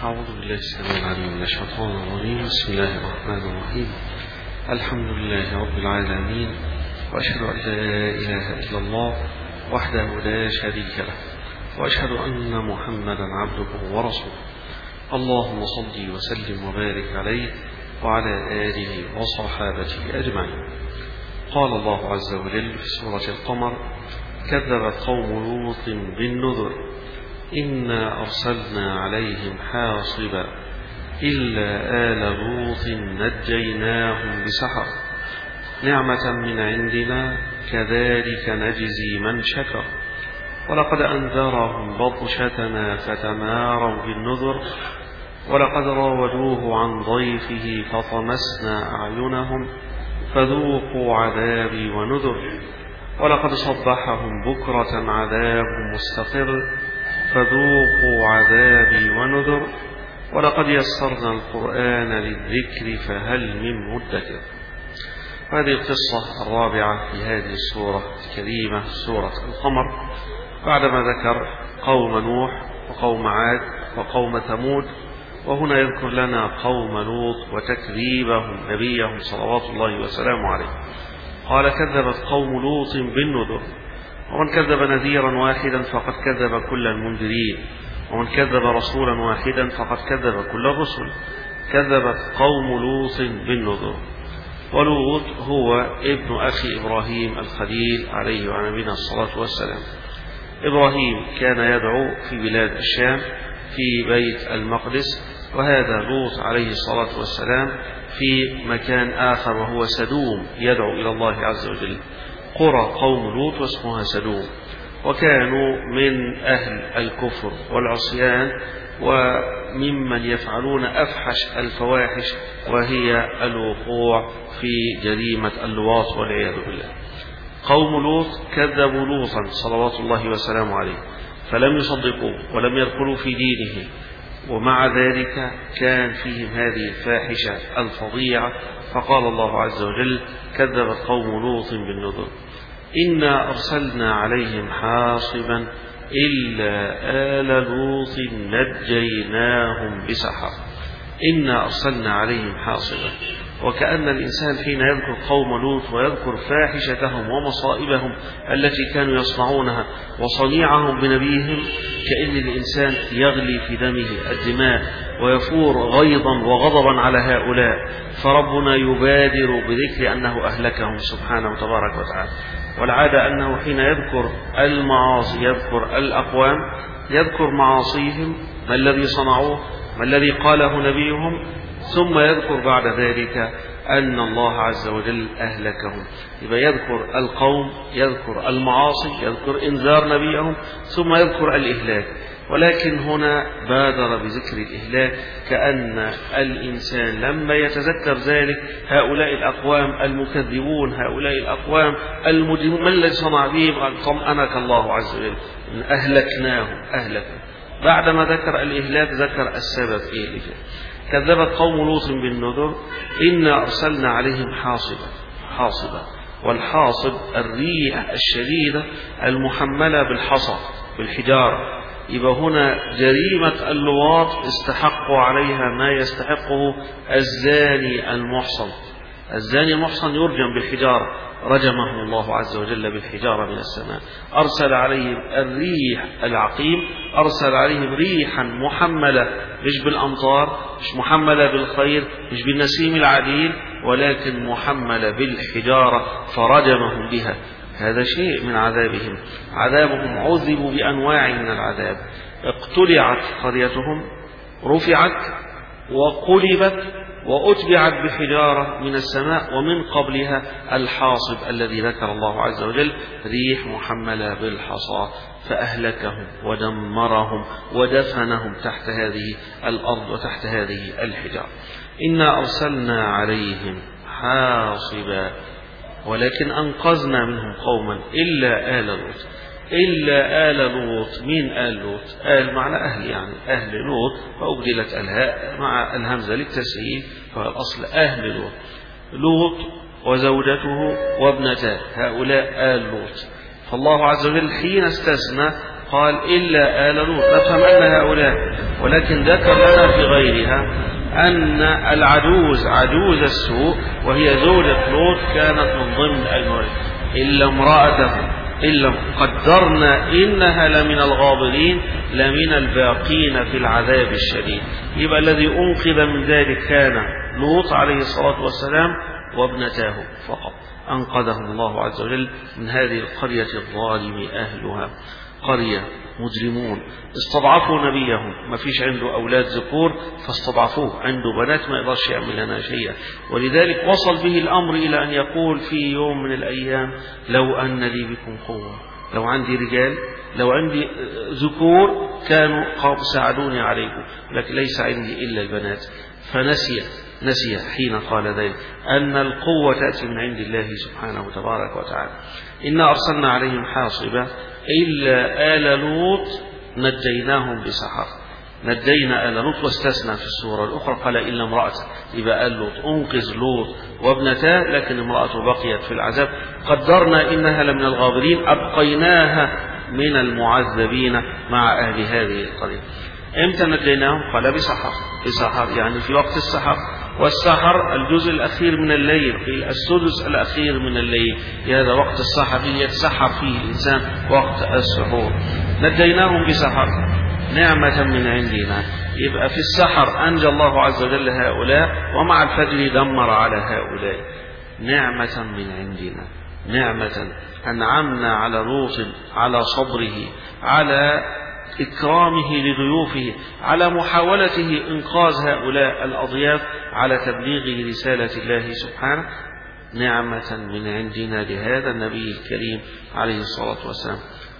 أعوذ بالله السميع العليم من الشيطان الرجيم. بسم الله الرحمن الرحيم. الحمد لله رب العالمين، وأشهد أن لا إله إلا الله وحده لا شريك له، وأشهد أن محمدا عبده ورسوله. اللهم صل وسلم وبارك عليه وعلى آله وصحابته أجمعين. قال الله عز وجل في سورة القمر: كذبت قوم لوط بالنذر إنا أرسلنا عليهم حاصبا إلا آل لوط نجيناهم بسحر نعمة من عندنا كذلك نجزي من شكر ولقد أنذرهم بطشتنا فتماروا بالنذر ولقد راودوه عن ضيفه فطمسنا أعينهم فذوقوا عذابي ونذر ولقد صبحهم بكرة عذاب مستقر فذوقوا عذابي ونذر ولقد يسرنا القرآن للذكر فهل من مدكر. هذه القصة الرابعة في هذه السورة الكريمة، سورة القمر، بعدما ذكر قوم نوح وقوم عاد وقوم ثمود، وهنا يذكر لنا قوم لوط وتكذيبهم نبيهم صلوات الله وسلامه عليه. قال: كذبت قوم لوط بالنذر، ومن كذب نذيرا واحدا فقد كذب كل المنذرين، ومن كذب رسولا واحدا فقد كذب كل الرسل. كذبت قوم لوط بالنذر. ولوط هو ابن أخي إبراهيم الخليل عليه وعلى نبينا الصلاة والسلام. إبراهيم كان يدعو في بلاد الشام في بيت المقدس، وهذا لوط عليه الصلاة والسلام في مكان آخر وهو سدوم يدعو إلى الله عز وجل. قرى قوم لوط واسمها سدوم، وكانوا من أهل الكفر والعصيان وممن يفعلون أفحش الفواحش، وهي الوقوع في جريمة اللواط والعياذ بالله. قوم لوط كذبوا لوطا صلوات الله وسلامه عليه فلم يصدقوه ولم يدخلوا في دينه، ومع ذلك كان فيهم هذه الفاحشة الفظيعة. فقال الله عز وجل: كذبت قوم لوط بالنذر إنا أرسلنا عليهم حاصبا إلا آل لوط نجيناهم بسحر. إنا أرسلنا عليهم حاصبا، وكأن الإنسان حين يذكر قوم لوط ويذكر فاحشتهم ومصائبهم التي كانوا يصنعونها وصنيعهم بنبيهم، كأن الإنسان يغلي في دمه الدماء ويفور غيظا وغضبا على هؤلاء، فربنا يبادر بذكر أنه أهلكهم سبحانه وتبارك وتعالى. والعادة أنه حين يذكر المعاصي يذكر الأقوام، يذكر معاصيهم، ما الذي صنعوه، ما الذي قاله نبيهم، ثم يذكر بعد ذلك أن الله عز وجل أهلكهم. يبقى يذكر القوم، يذكر المعاصي، يذكر إنذار نبيهم، ثم يذكر الإهلاك. ولكن هنا بادر بذكر الإهلاك، كأن الإنسان لما يتذكر ذلك هؤلاء الأقوام المكذبون، هؤلاء الأقوام المجرمون، ما الذي صنع بهم؟ طمأنك الله عز وجل، أهلكناهم. بعدما ذكر الإهلاك ذكر السبب إيه اللي فيه. كذبت قوم لوط بالنذر إنا أرسلنا عليهم حاصبا. والحاصب الريح الشديدة المحملة بالحصى بالحجارة. يبقى هنا جريمة اللواط استحقوا عليها ما يستحقه الزاني المحصن. الزاني المحصن يرجم بالحجارة، رجمه الله عز وجل بالحجارة من السماء. أرسل عليهم الريح العقيم، أرسل عليهم ريحا محملة، مش بالأمطار، مش محملة بالخير، مش بالنسيم العديل، ولكن محملة بالحجارة فرجمهم بها. هذا شيء من عذابهم. عذابهم عذبوا بأنواع من العذاب. اقتلعت قريتهم، رفعت وقلبت وأتبعت بحجارة من السماء، ومن قبلها الحاصب الذي ذكر الله عز وجل، ريح محملة بالحصى، فأهلكهم ودمرهم ودفنهم تحت هذه الأرض وتحت هذه الحجارة. إنا أرسلنا عليهم حاصبا ولكن أنقذنا منهم قوما إلا آل لوط. إلا آل لوط. مين آل لوط؟ آل معنى أهل، يعني أهل لوط، فأبدلت الهاء مع الهمزة للتسهيل، فالأصل أهل لوط. لوط وزوجته وابنتاه، هؤلاء آل لوط. فالله عز وجل حين استثنى قال إلا آل لوط، نفهم أن هؤلاء، ولكن ذكر لنا في غيرها أن العجوز عجوز السوء وهي زوجة لوط كانت من ضمن المورد، إلا امرأته إلا قدرنا إنها لمن الغابرين لمن الباقين في العذاب الشديد. يبقى الذي أنقذ من ذلك كان لوط عليه الصلاة والسلام وابنتاه فقط، أنقذهم الله عز وجل من هذه القرية الظالم أهلها، قرية مجرمون استضعفوا نبيهم، ما فيش عنده أولاد ذكور فاستضعفوه، عنده بنات ما يقدرش يعمل لنا شيئا، ولذلك وصل به الأمر إلى أن يقول في يوم من الأيام لو أن لي بكم قوة، لو عندي رجال، لو عندي ذكور كانوا ساعدوني عليكم، لكن ليس عندي إلا البنات. فنسي حين قال ذلك أن القوة تأتي من عند الله سبحانه تبارك وتعالى. إنا أرسلنا عليهم حاصبة إلا آل لوط نجيناهم بسحر، نجينا آل لوط، واستثنى في السورة الأخرى قال إلا امرأته، يبقى آل لوط أنقذ لوط وابنتاه، لكن امرأته بقيت في العذاب، قدرنا إنها لمن الغابرين، أبقيناها من المعذبين مع أهل هذه القرية. امتى نجيناهم؟ قال بسحر يعني في وقت السحر، والسحر الجزء الأخير من الليل، في السدس الأخير من الليل، هذا وقت السحر يتسحر فيه الإنسان وقت السحور. نجيناهم بسحر نعمة من عندنا، يبقى في السحر أنجى الله عز وجل هؤلاء، ومع الفجر دمر على هؤلاء، نعمة من عندنا، نعمة أنعمنا على لوط على صبره، على إكرامه لضيوفه، على محاولته إنقاذ هؤلاء الأضياف، على تبليغ رسالة الله سبحانه، نعمة من عندنا لهذا النبي الكريم عليه الصلاة والسلام.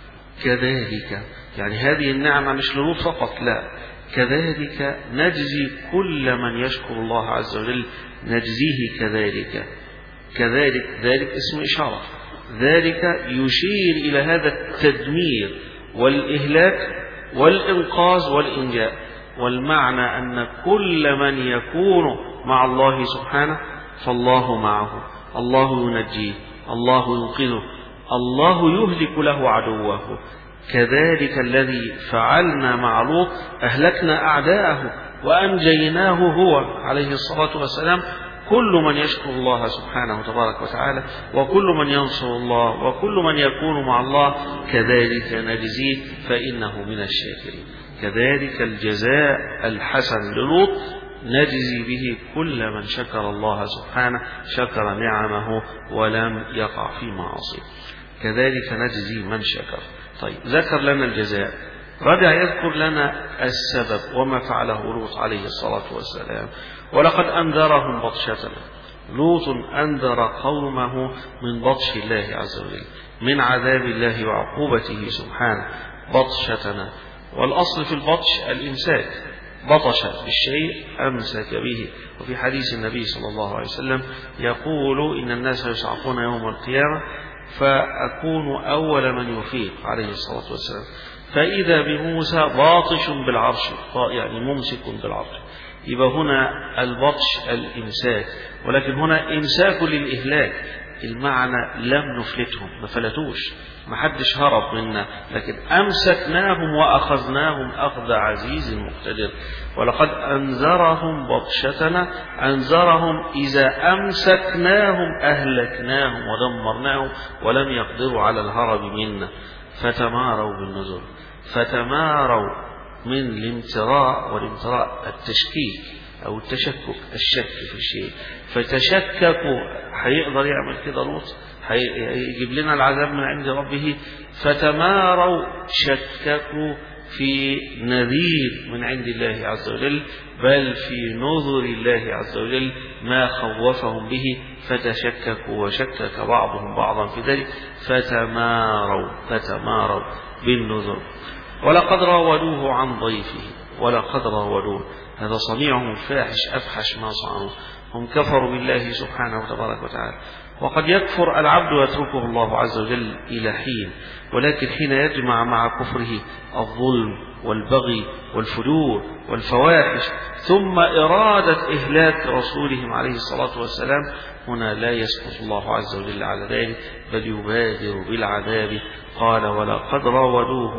كذلك يعني هذه النعمة مش للوط فقط، لا، كذلك نجزي كل من يشكر الله عز وجل، نجزيه كذلك. كذلك ذلك اسم إشارة، ذلك يشير إلى هذا التدمير والإهلاك والإنقاذ والإنجاء، والمعنى أن كل من يكون مع الله سبحانه فالله معه، الله ينجيه، الله ينقذه، الله يهلك له عدوه. كذلك الذي فعلنا مع لوط، أهلكنا أعداءه وأنجيناه هو عليه الصلاة والسلام. كل من يشكر الله سبحانه تبارك وتعالى، وكل من ينصر الله، وكل من يكون مع الله، كذلك نجزيه فإنه من الشاكرين. كذلك الجزاء الحسن للوط نجزي به كل من شكر الله سبحانه، شكر نعمه ولم يقع في معاصيه، كذلك نجزي من شكر. طيب، ذكر لنا الجزاء، رجع يذكر لنا السبب وما فعله لوط عليه الصلاة والسلام. ولقد أنذرهم بطشتنا، لوط أنذر قومه من بطش الله عز وجل، من عذاب الله وعقوبته سبحانه. بطشتنا، والأصل في البطش الإمساك، بطش بالشيء أمسك به. وفي حديث النبي صلى الله عليه وسلم يقول إن الناس يصعقون يوم القيامة فأكون أول من يفيق عليه الصلاة والسلام، فإذا بموسى باطش بالعرش، يعني ممسك بالعرش. يبقى هنا البطش الإمساك، ولكن هنا إمساك للإهلاك، المعنى لم نفلتهم، ما فلتوش، ما حدش هرب منا، لكن أمسكناهم وأخذناهم أخذ عزيز مقتدر. ولقد أنذرهم بطشتنا، أنذرهم إذا أمسكناهم أهلكناهم ودمرناهم ولم يقدروا على الهرب منا. فتماروا بالنذر، فتماروا من الامتراء، والامتراء التشكيك أو التشكك، الشك في الشيء، فتشككوا. هيقدر يعمل كده لوط؟ هيجيب لنا العذاب من عند ربه؟ فتماروا، شككوا في نذير من عند الله عز وجل، بل في نذر الله عز وجل ما خوفهم به، فتشككوا وشكك بعضهم بعضا في ذلك، فتماروا بالنذر. ولقد راودوه عن ضيفه، ولقد راودوه، هذا صنيعهم الفاحش أفحش ما صنعوا، هم كفروا بالله سبحانه وتبارك وتعالى. وقد يكفر العبد ويتركه الله عز وجل إلى حين، ولكن حين يجمع مع كفره الظلم والبغي والفجور والفواحش، ثم إرادة إهلاك رسولهم عليه الصلاة والسلام، هنا لا يسقط الله عز وجل على ذلك، بل يبادر بالعذاب. قال ولقد راودوه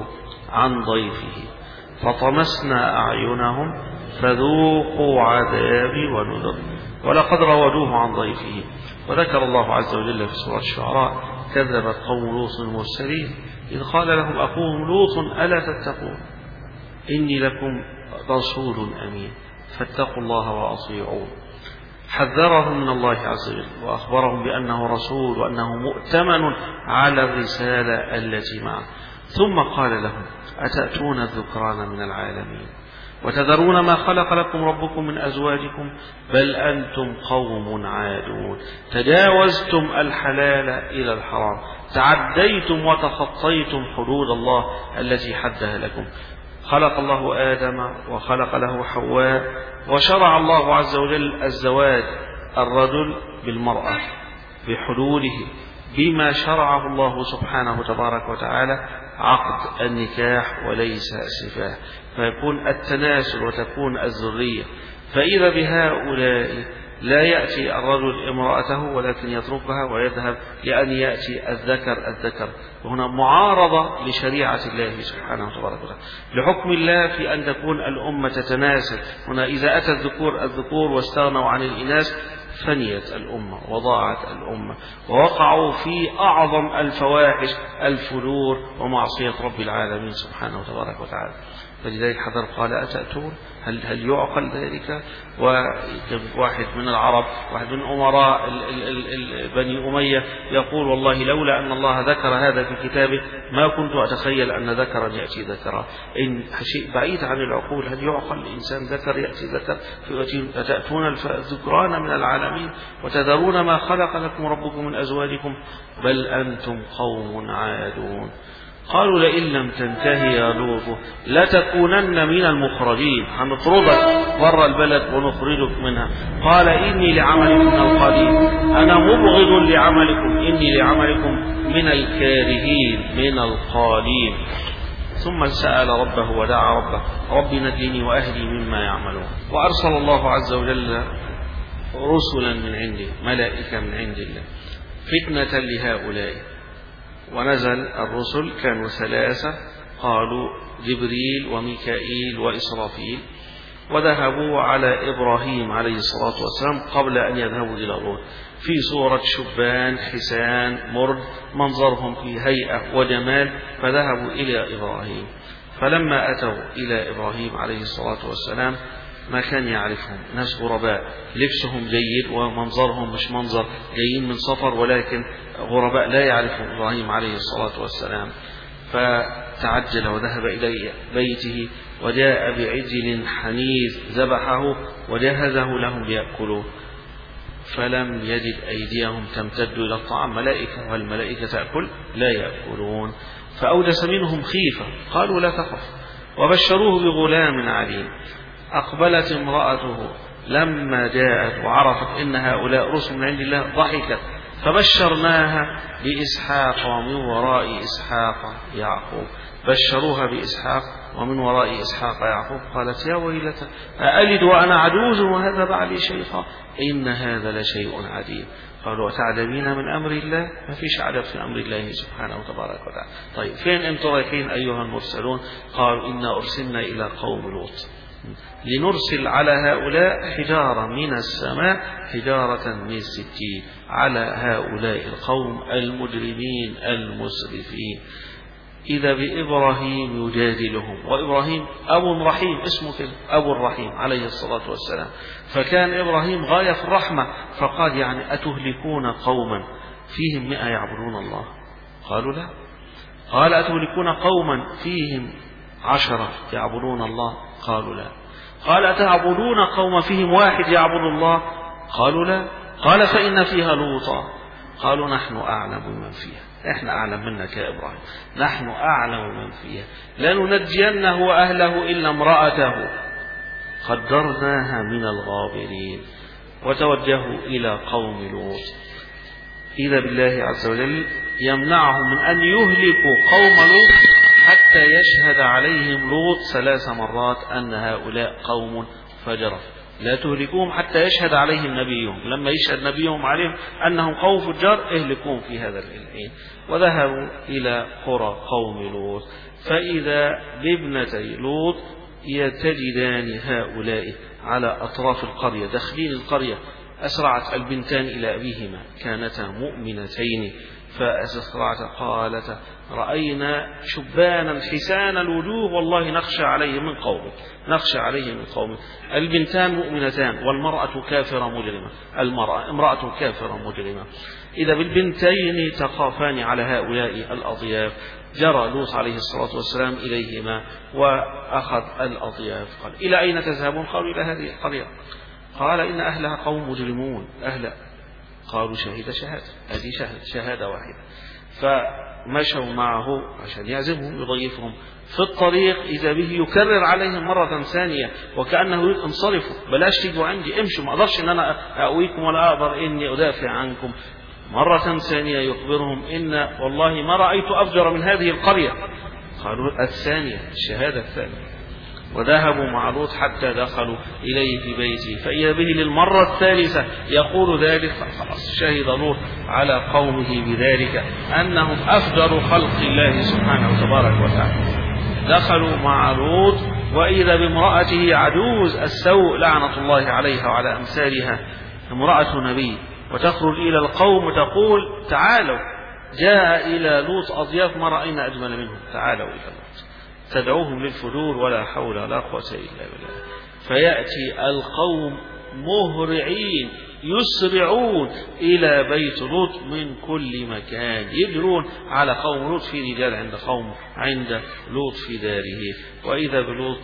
عن ضيفه فطمسنا أعينهم فذوقوا عذابي ونذر ولقد راودوه عن ضيفه. وذكر الله عز وجل في سورة الشعراء كذبت قوم لوط المرسلين إذ قال لهم أخوهم لوط ألا تتقون إني لكم رسول أمين فاتقوا الله وأطيعون. حذرهم من الله عز وجل وأخبرهم بأنه رسول وأنه مؤتمن على الرسالة التي معه، ثم قال لهم أتأتون الذكران من العالمين وتذرون ما خلق لكم ربكم من أزواجكم بل أنتم قوم عادون تجاوزتم الحلال إلى الحرام تعديتم وتخطيتم حدود الله التي حدها لكم. خلق الله آدم وخلق له حواء وشرع الله عز وجل الزواج الرجل بالمرأة بحدوده بما شرعه الله سبحانه تبارك وتعالى عقد النكاح وليس سفاه، فيكون التناسل وتكون الذرية. فإذا بهؤلاء لا يأتي الرجل امرأته ولكن يتركها ويذهب لأن يأتي الذكر، وهنا معارضة لشريعة الله سبحانه وتبارك وتعالى لحكم الله في أن تكون الأمة تتناسل. هنا إذا أتى الذكور واستغنوا عن الإناث فنيت الأمة وضاعت الأمة ووقعوا في أعظم الفواحش الفجور ومعصية رب العالمين سبحانه وتبارك وتعالى. فلذلك حذر قال أتأتون هل يعقل ذلك؟ وواحد من العرب واحد من أمراء بني أمية يقول والله لولا أن الله ذكر هذا في كتابه ما كنت أتخيل أن ذكرا يأتي ذكرا. إن شيء بعيد عن العقول. هل يعقل الإنسان ذكر يأتي ذكر؟ أتأتون الذكران من العالمين وتذرون ما خلق لكم ربكم من أزواجكم بل أنتم قوم عادون. قالوا لئن لم تنتهي يا لوط لتكونن من المخرجين، هنطردك بره البلد ونخرجك منها. قال إني لعملكم من القالين أنا مبغض لعملكم إني لعملكم من الكارهين من القالين. ثم سأل ربه ودعا ربه رب نجني وأهلي مما يعملون. وأرسل الله عز وجل رسلا من عنده ملائكة من عند الله فتنة لهؤلاء. ونزل الرسل كانوا 3 قالوا جبريل وميكائيل وإسرافيل وذهبوا على إبراهيم عليه الصلاة والسلام قبل أن يذهبوا إلى لوط في صورة شبان حسان مرد منظرهم في هيئة وجمال فذهبوا إلى إبراهيم. فلما أتوا إلى إبراهيم عليه الصلاة والسلام ما كان يعرفهم ناس غرباء لبسهم جيد ومنظرهم مش منظر جايين من سفر ولكن غرباء لا يعرفهم إبراهيم عليه الصلاة والسلام. فتعجل وذهب إلى بيته وجاء بعجل حنيذ ذبحه وجهزه لهم ليأكلوه فلم يجد أيديهم تمتد إلى الطعام ملائكة والملائكة تأكل لا يأكلون. فأوجس منهم خيفة قالوا لا تخف وبشروه بغلام عليم. أقبلت امرأته لما جاءت وعرفت إن هؤلاء رسل من عند الله ضحكت فبشرناها بإسحاق ومن وراء إسحاق يعقوب. بشروها بإسحاق ومن وراء إسحاق يعقوب. قالت يا ويلتى أألد وأنا عجوز وهذا بعلي شيخا إن هذا لشيء عجيب. قالوا وتعلمين من أمر الله؟ ما فيش عجب في أمر الله سبحانه وتبارك وتعالى. طيب فين أنتم رايحين أيها المرسلون؟ قالوا إنا أرسلنا إلى قوم لوط لنرسل على هؤلاء حجارة من السماء حجارة من سجيل على هؤلاء القوم المجرمين المسرفين. إذا بإبراهيم يجادلهم وإبراهيم أبو رحيم اسمه كده أبو الرحيم عليه الصلاة والسلام. فكان إبراهيم غاية في الرحمة فقال يعني أتهلكون قوما فيهم 100 يعبدون الله؟ قالوا لا. قال أتهلكون قوما فيهم 10 يعبدون الله؟ قالوا لا. قال أتعبدون قوم فيهم 1 يعبد الله؟ قالوا لا. قال فإن فيها لوطا. قالوا نحن أعلم من فيها. احنا أعلم منك يا إبراهيم نحن أعلم من فيها لننجينه وأهله إلا امرأته قدرناها من الغابرين. وتوجهوا إلى قوم لوط. إذا بالله عز وجل يمنعهم من أن يهلكوا قوم لوط حتى يشهد عليهم لوط 3 مرات أن هؤلاء قوم فجرة لا تهلكوهم حتى يشهد عليهم نبيهم، لما يشهد نبيهم عليهم أنهم قوم فجار اهلكوهم في هذا الحين. وذهبوا إلى قرى قوم لوط فإذا بابنتي لوط يتجدان هؤلاء على أطراف القرية داخلين القرية. أسرعت البنتان إلى أبيهما، كانتا مؤمنتين، فأسرعت قالتا رأينا شبانا حسان الوجوه والله نخشى عليه من قومه، نخشى عليه من قومه. البنتان مؤمنتان والمرأة كافرة مجرمة، امرأة كافرة مجرمة. إذا بالبنتين تخافان على هؤلاء الأضياف. جرى لوط عليه الصلاة والسلام إليهما وأخذ الأضياف. قال إلى أين تذهبون؟ قالوا إلى هذه القرية. قال إن أهلها قوم مجرمون. قالوا شهادة، هذه شهادة واحدة. فمشوا معه عشان يعزمهم يضيفهم. في الطريق إذا به يكرر عليهم مرة ثانية وكأنه يريد انصرفوا، بلاش تيجوا عندي، امشوا، ما أقدرش أن أنا أقويكم ولا أقدر إني أدافع عنكم. مرة ثانية يخبرهم إن والله ما رأيت أفجر من هذه القرية. قالوا الثانية، الشهادة الثانية. وذهبوا مع لوط حتى دخلوا إليه في بيته، فإذا به للمرة الثالثة يقول ذلك. خلاص شهد لوط على قومه بذلك أنهم أفجر خلق الله سبحانه وتبارك وتعالى. دخلوا مع لوط وإذا بامرأته عجوز السوء لعنة الله عليها وعلى أمثالها، امرأة نبي، وتخرج إلى القوم وتقول تعالوا، جاء إلى لوط أضياف ما رأينا أجمل منهم، تعالوا إلى لوط، تدعوهم للفجور ولا حول ولا قوة إلا بالله. فيأتي القوم مهرعين يسرعون إلى بيت لوط من كل مكان، يجرون على قوم لوط. في رجال عند قوم عند لوط في داره، وإذا بلوط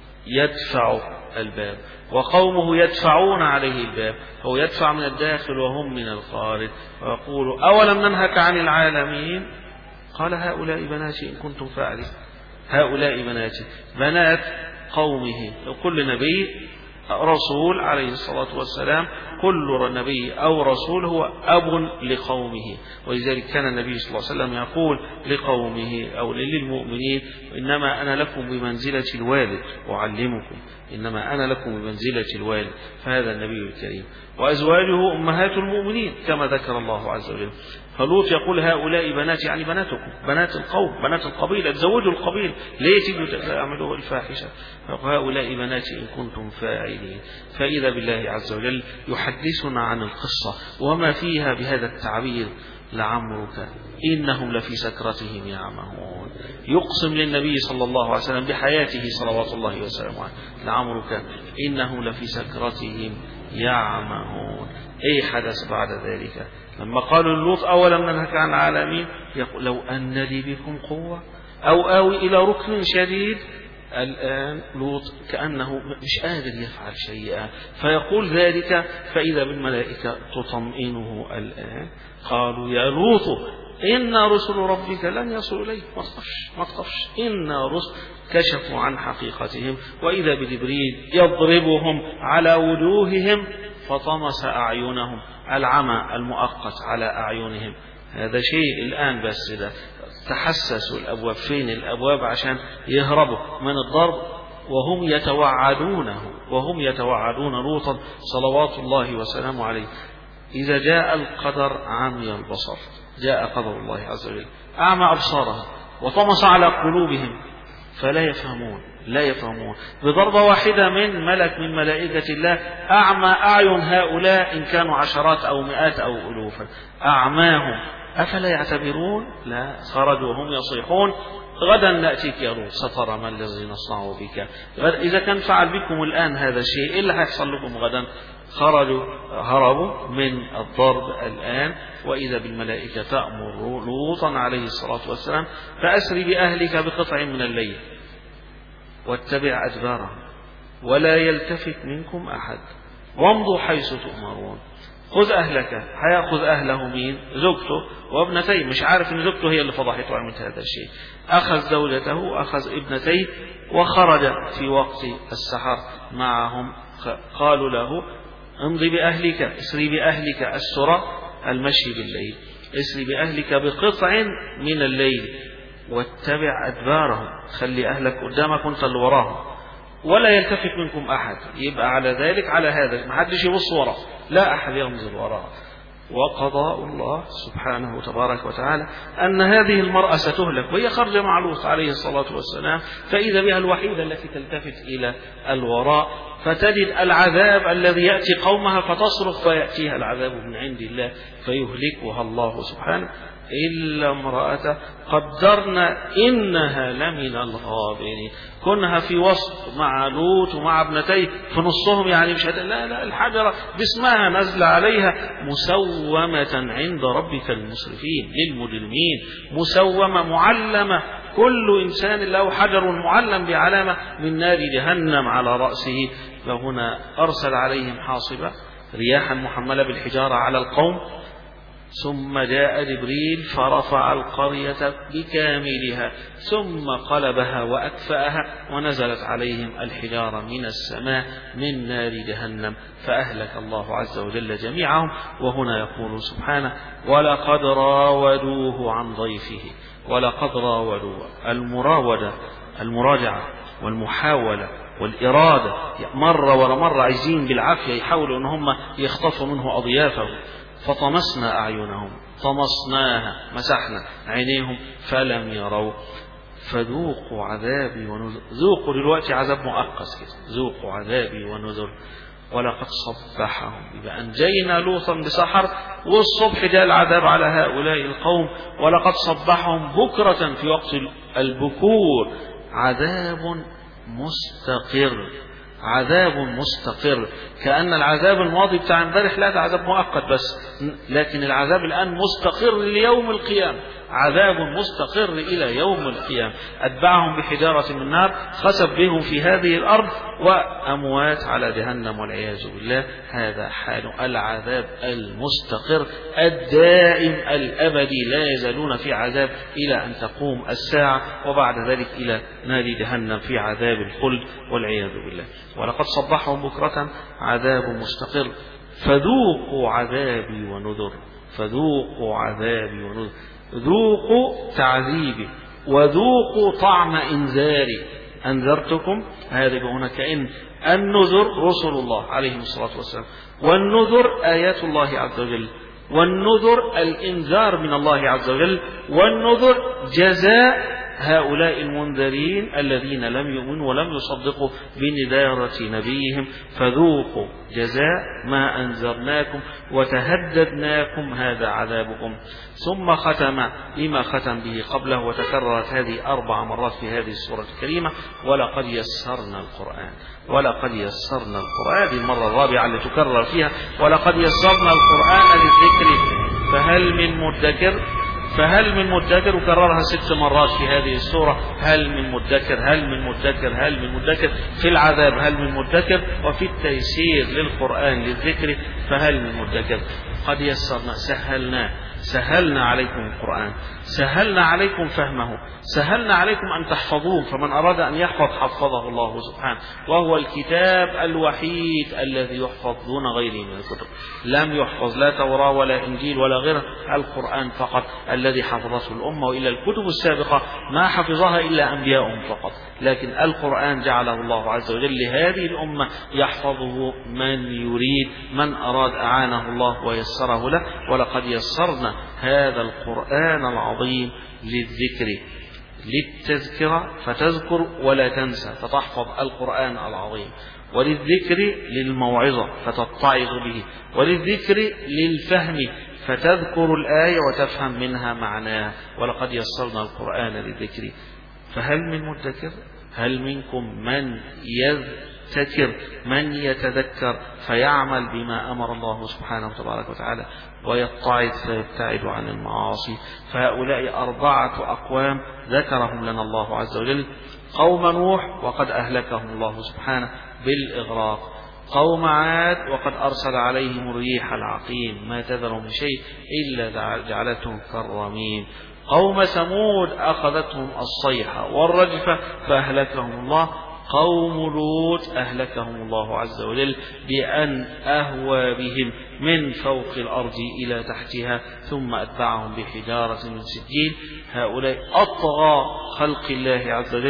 يدفع الباب وقومه يدفعون عليه الباب، هو يدفع من الداخل وهم من الخارج، ويقول أولم ننهك عن العالمين؟ قال هؤلاء بناتي إن كنتم فاعلين. هؤلاء بناتي، بنات قومه. كل نبي رسول عليه الصلاة والسلام، كل نبي أو رسول هو أب لقومه، ولذلك كان النبي صلى الله عليه وسلم يقول لقومه أو للمؤمنين إنما أنا لكم بمنزلة الوالد أعلمكم، إنما أنا لكم بمنزلة الوالد. فهذا النبي الكريم. وأزواجه أمهات المؤمنين كما ذكر الله عز وجل. فلوط يقول هؤلاء بناتي، يعني بناتكم، بنات القوم، بنات القبيلة، تزوجوا القبيل، ليه تجوا تعملوا الفاحشة؟ هؤلاء بناتي إن كنتم فاعلين. فإذا بالله عز وجل يحدثنا عن القصة وما فيها بهذا التعبير: لعمرك إنهم لفي سكرتهم يعمهون. يقسم للنبي صلى الله عليه وسلم بحياته صلوات الله وسلامه عليه: لعمرك إنهم لفي سكرتهم يعمهون. أي حدث بعد ذلك لما قالوا لوط أولم ننهك عن العالمين؟ يقول لو أن لي بكم قوة أو آوي إلى ركن شديد. الآن لوط كأنه مش قادر يفعل شيئا، فيقول ذلك، فإذا بالملائكة تطمئنه الآن. قالوا يا لوط إن رسل ربك لن يصلوا إليك، ما تخافش، إن رسل. كشفوا عن حقيقتهم، وإذا بجبريل يضربهم على وجوههم فطمس أعينهم، العمى المؤقت على أعينهم. هذا شيء الآن بس ده تحسسوا الأبواب، فين الأبواب عشان يهربوا من الضرب، وهم يتوعدون لوطا صلوات الله وسلامه عليه. إذا جاء القدر عمي البصر، جاء قدر الله عز وجل أعمى أبصارهم وطمس على قلوبهم فلا يفهمون، لا يفهمون. بضربة واحدة من ملك من ملائكة الله أعمى أعين هؤلاء إن كانوا عشرات أو مئات أو ألوفا، أعماهم أفلا يعتبرون؟ لا، خرجوا وهم يصيحون: غدا نأتيك يا لوط سترى ما الذي نصنع بك. إذا كان فعل بكم الآن هذا الشيء، إيه اللي هيحصل لكم غدا؟ هربوا من الضرب الآن. وإذا بالملائكة تأمر لوطا عليه الصلاة والسلام: فأسري بأهلك بقطع من الليل واتبع أدبارهم ولا يلتفت منكم أحد وامضوا حيث تؤمرون. خذ أهلك. هيأخذ أهله مين؟ زوجته وابنتيه. مش عارف ان زوجته هي اللي فضحته وعملت هذا الشيء. أخذ زوجته، أخذ ابنتيه، وخرج في وقت السحر معهم. قالوا له: امضي بأهلك، اسري بأهلك. السرى المشي بالليل. اسري بأهلك بقطع من الليل واتبع أدبارهم، خلي أهلك قدامك وانت اللي وراهم، ولا يلتفت منكم أحد. يبقى على ذلك على هذا ما حدش يبص وراء، لا أحد ينظر وراء. وقضاء الله سبحانه وتبارك وتعالى أن هذه المرأة ستهلك، وهي خرج مع لوط عليه الصلاة والسلام، فإذا بها الوحيدة التي تلتفت إلى الوراء، فتجد العذاب الذي يأتي قومها فتصرخ فيأتيها العذاب من عند الله فيهلكها الله سبحانه إلا امرأته قدرنا إنها لمن الغابرين. كونها في وسط مع لوط ومع ابنتيه في نصهم، يعني مش لا الحجرة باسمها نزل عليها مسومة عند ربك المسرفين للمجرمين، مسومة معلمة، كل إنسان له حجر معلم بعلامة من نار جهنم على رأسه. فهنا أرسل عليهم حاصبة رياحا محملة بالحجارة على القوم، ثم جاء جبريل فرفع القرية بكاملها ثم قلبها وأكفأها، ونزلت عليهم الحجارة من السماء من نار جهنم فأهلك الله عز وجل جميعهم. وهنا يقول سبحانه ولقد راودوه عن ضيفه. ولقد راودوه، المراودة المراجعة والمحاولة والإرادة، مرة ورا مرة عايزين بالعافية يحاولوا أن هم يخطفوا منه أضيافه. فطمسنا أعينهم، طمسناها، مسحنا عينيهم فلم يروا فذوقوا عذابي ونذر. ذوقوا دلوقتي عذاب مؤقت كده، ذوقوا عذابي ونذر. ولقد صبحهم، يبقى أنجينا لوطا بسحر والصبح جاء العذاب على هؤلاء القوم. ولقد صبحهم بكرة في وقت البكور عذاب مستقر، عذاب مستقر. كأن العذاب الماضي بتاع امبارح لا، ده عذاب مؤقت بس، لكن العذاب الآن مستقر ليوم القيامة، عذاب مستقر إلى يوم القيامة. أتبعهم بحجارة من نار خسف بهم في هذه الأرض وأموات على جهنم والعياذ بالله. هذا حال العذاب المستقر الدائم الأبدي، لا يزالون في عذاب إلى أن تقوم الساعة، وبعد ذلك إلى نار جهنم في عذاب الخلد والعياذ بالله. ولقد صبحهم بكرة عذاب مستقر فذوقوا عذابي ونذر. فذوقوا عذابي ونذر، ذوقوا تعذيبي وذوقوا طعم إنذاري. أنذرتكم، هذا هنا كأن النذر رسل الله عليهم الصلاة والسلام، والنذر آيات الله عز وجل، والنذر الإنذار من الله عز وجل، والنذر جزاء هؤلاء المنذرين الذين لم يؤمنوا ولم يصدقوا بنذارة نبيهم. فذوقوا جزاء ما أنذرناكم وتهددناكم هذا عذابكم. ثم ختم لما ختم به قبله، وتكررت هذه 4 مرات في هذه السورة الكريمة: ولقد يسرنا القرآن. ولقد يسرنا القرآن، هذه المرة الرابعة اللي تكرر فيها ولقد يسرنا القرآن للذكر فهل من مدكر. فهل من مدكر، وكررها 6 مرات في هذه السورة: هل من مدكر، هل من مدكر، هل من مدكر. في العذاب هل من مدكر، وفي التيسير للقرآن للذكر فهل من مدكر. قد يسرنا، سهلنا عليكم القرآن، سهلنا عليكم فهمه، سهلنا عليكم أن تحفظوه. فمن أراد أن يحفظ حفظه الله سبحانه، وهو الكتاب الوحيد الذي يحفظ دون غيره من الكتب. لم يحفظ لا توراة ولا إنجيل ولا غيره، القرآن فقط الذي حفظته الأمة، وإلا الكتب السابقة ما حفظها إلا أنبياءهم فقط، لكن القرآن جعله الله عز وجل لهذه الأمة يحفظه من يريد، من أراد أعانه الله ويسره له. ولقد يسرنا هذا القرآن العظيم للذكر، للتذكرة فتذكر ولا تنسى فتحفظ القرآن العظيم، وللذكر للموعظة فتتعظ به، وللذكر للفهم فتذكر الآية وتفهم منها معناها. ولقد يسرنا القرآن للذكر فهل من مدكر. هل منكم من يذكر، من يتذكر فيعمل بما أمر الله سبحانه وتبارك وتعالى ويتعظ فيبتعد عن المعاصي. فهؤلاء 4 أقوام ذكرهم لنا الله عز وجل: قوم نوح وقد أهلكهم الله سبحانه بالإغراق، قوم عاد وقد أرسل عليهم الريح العقيم ما تذر من شيء إلا جعلتهم كالرميم، قوم ثمود أخذتهم الصيحة والرجفة فأهلكهم الله، قوم لوط أهلكهم الله عز وجل بأن أهوى بهم من فوق الأرض إلى تحتها ثم أتبعهم بحجارة من سجيل. هؤلاء أطغى خلق الله عز وجل،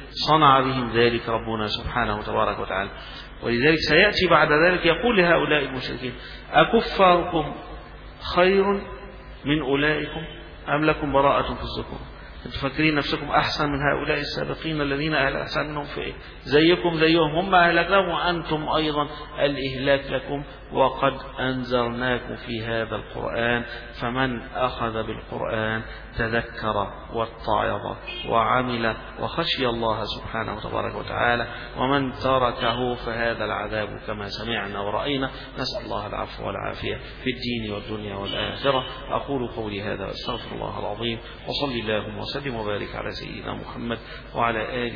صنع بهم ذلك ربنا سبحانه وتبارك وتعالى. ولذلك سيأتي بعد ذلك يقول لهؤلاء المشركين: أكفاركم خير من أولئكم أم لكم براءة في الزبور؟ أنتم فاكرين نفسكم أحسن من هؤلاء السابقين الذين أحسن منهم في إيه؟ زيكم زيهم، هم أهلكناهم وأنتم أيضا الإهلاك لكم، وقد أنذرناكم في هذا القرآن، فمن أخذ بالقرآن تذكر واتعظ وعمل وخشي الله سبحانه وتبارك وتعالى، ومن تركه فهذا العذاب كما سمعنا ورأينا. نسأل الله العفو والعافية في الدين والدنيا والآخرة. أقول قولي هذا واستغفر الله العظيم، وصلي اللهم وسلم وبارك على سيدنا محمد وعلى آله